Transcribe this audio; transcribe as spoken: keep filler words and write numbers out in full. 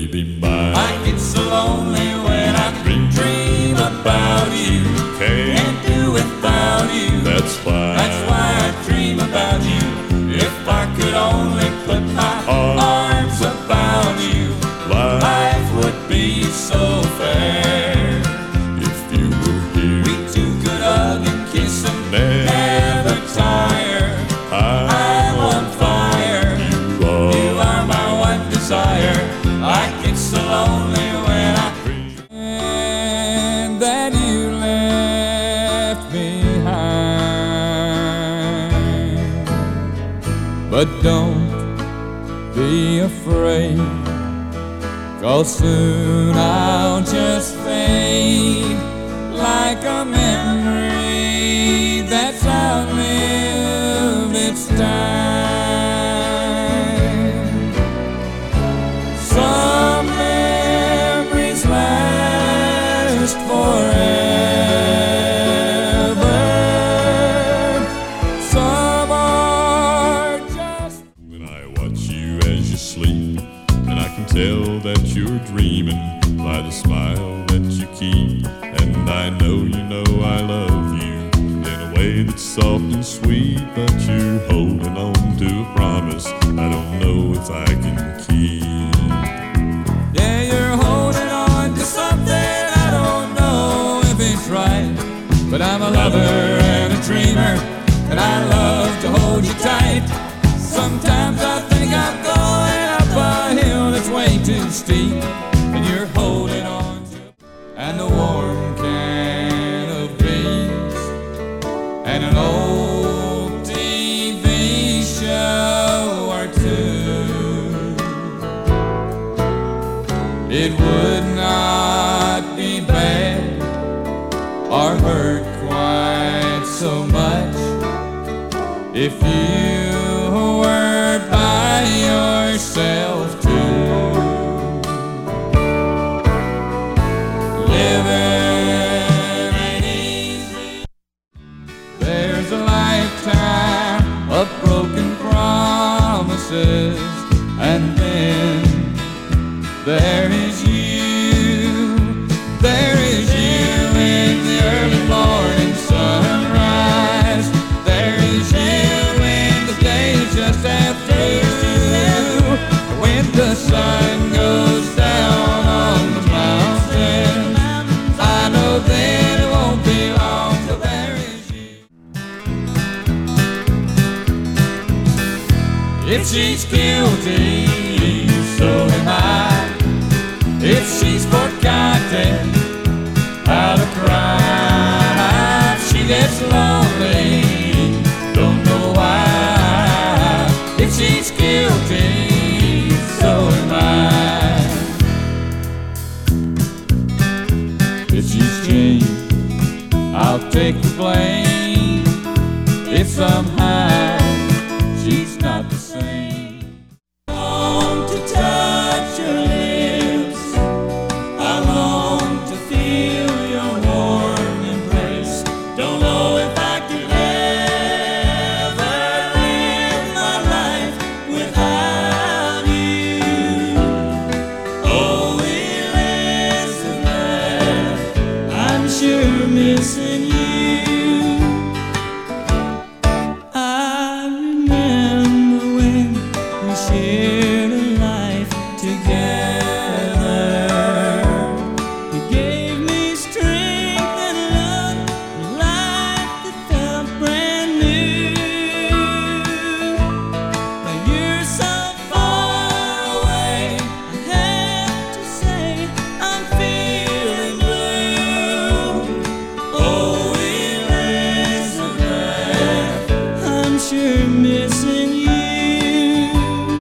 you be mine? I get so lonely when I dream, dream about you. Can't, Can't do without you. that's why. That's why I dream about you. If I could only put my arms about you, Life, life would be so fair. if you were here, We two could hug and kiss and never never tire. I, I'm on fire. you are. You are my one desire. I get so lonely when I and that you left behind. But don't be afraid, 'cause soon I'll just fade like a memory that's outlived its time. Some memories last forever. Some are just. When I watch you as you sleep, and I can tell that you're dreaming by the smile that you keep, and I know you know I love you in a way that's soft and sweet, but you're holding on to a promise I don't know if I can keep. Yeah, you're holding on to something I don't know if it's right, but I'm a lover and a dreamer, and I love to hold you tight. Sometimes I think I'm going up a hill that's way too steep, and you're holding on to and a warm can of beans and an old T V show or two. It would not be bad or hurt quite so much if you were by yourself too. Living ain't easy. There's a lifetime of broken promises, and then there is you. There is you in the early morning sunrise. There is you when the day is just after you. When the sun goes down on the mountain, I know then it won't be long till there is you. If she's guilty, so am I. If she's forgotten how to cry, she gets lonely, don't know why. If she's guilty, so am I. If she's changed, I'll take the blame.